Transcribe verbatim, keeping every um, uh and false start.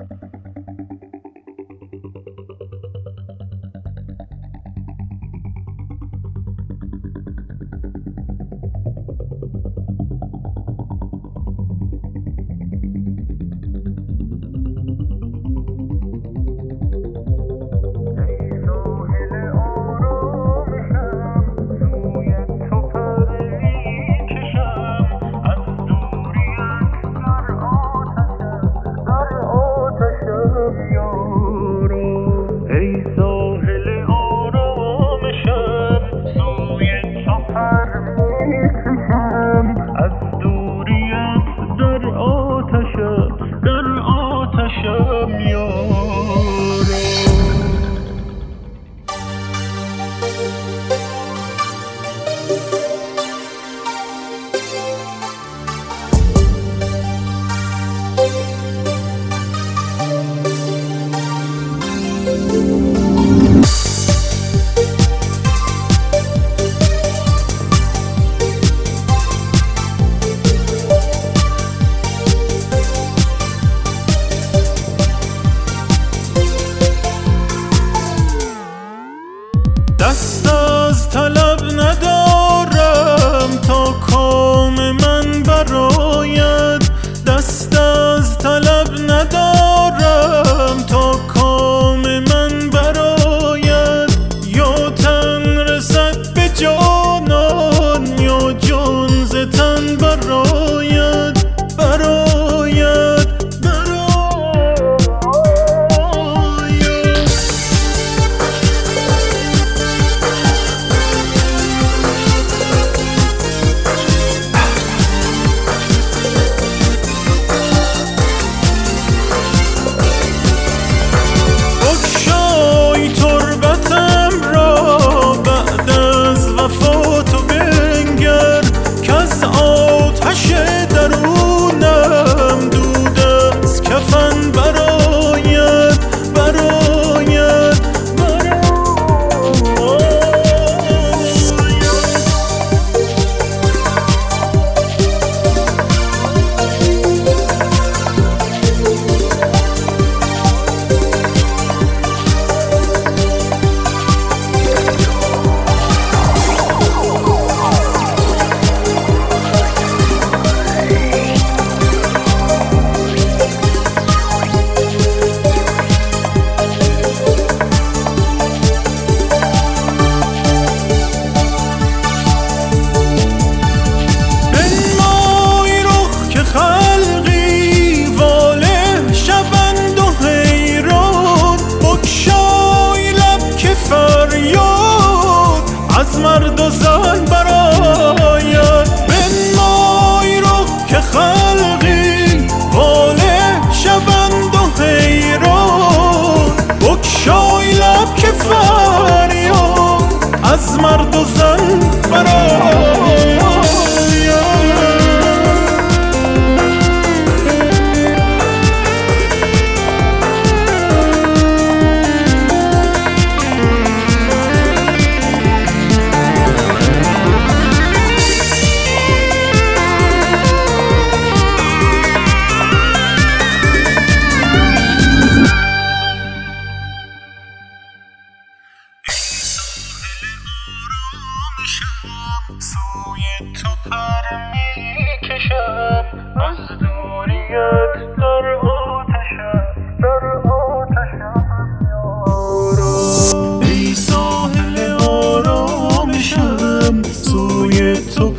دست از طلب ندارم تا کام من برآید، دست از طلب ندارم تا کام من برآید. یا تن رسد به جانان یا جان ز تن برآید برآید از مرد و زن برآید. بنمای رخ که خلقی واله شوند و حیران، بگشای لب که فریاد از مرد و زن برآید. سوی تو پر میکشم، از دوریت در آتشم در آتشم یارا. ای ساحل آرامشم، سوی تو